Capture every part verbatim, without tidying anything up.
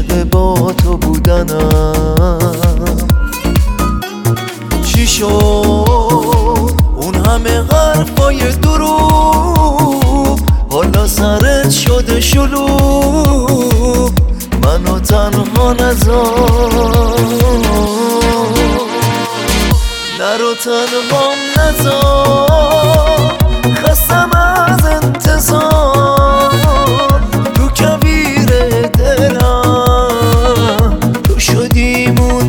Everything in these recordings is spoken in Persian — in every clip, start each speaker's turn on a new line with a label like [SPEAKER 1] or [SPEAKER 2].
[SPEAKER 1] عشق با تو بودنم. چی شد اون همه حرفای دروغ، حالا سرت شده شلوغ، منو تنها نذار، نرو تنهام نذار، خستم از انتظار، تو کویر دلم تو شدی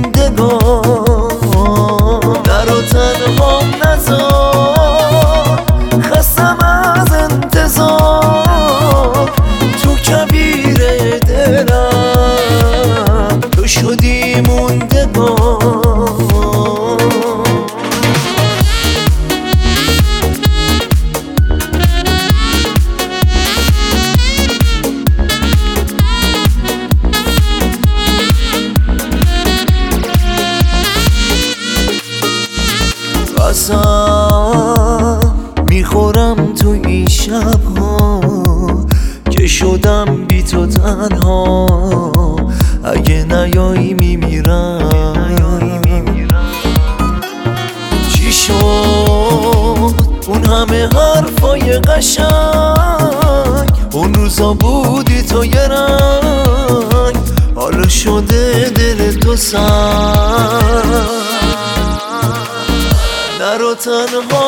[SPEAKER 1] موندگار، نرو تنهام نذار، خستم از انتظار، تو کویر دلم تو شدی موندگار. قسم میخورم تو این شبها که شدم بی تو تنها، اگه نیایی میمیرم. چی شد اون همه حرفای قشنگ، اون روزا بودی تو یه رنگ، حالا شده دل تو سنگ، نرو تنها